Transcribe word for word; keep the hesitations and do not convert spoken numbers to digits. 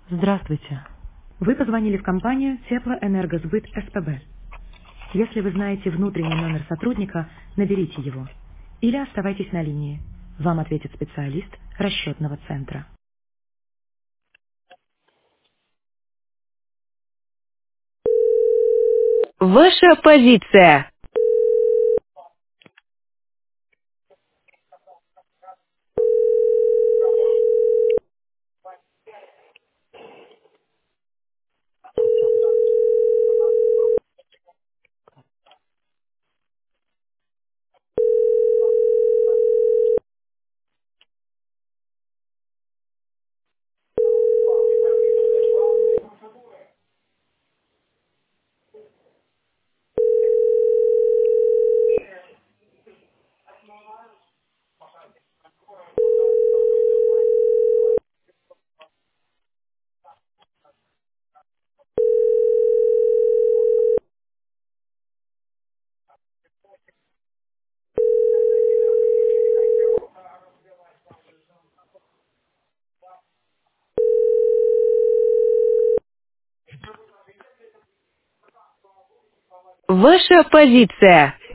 Здравствуйте. Вы позвонили в компанию Теплоэнергосбыт СПБ. Если вы знаете внутренний номер сотрудника, наберите его. Или оставайтесь на линии. Вам ответит специалист расчетного центра. Ваша позиция. Ваша позиция.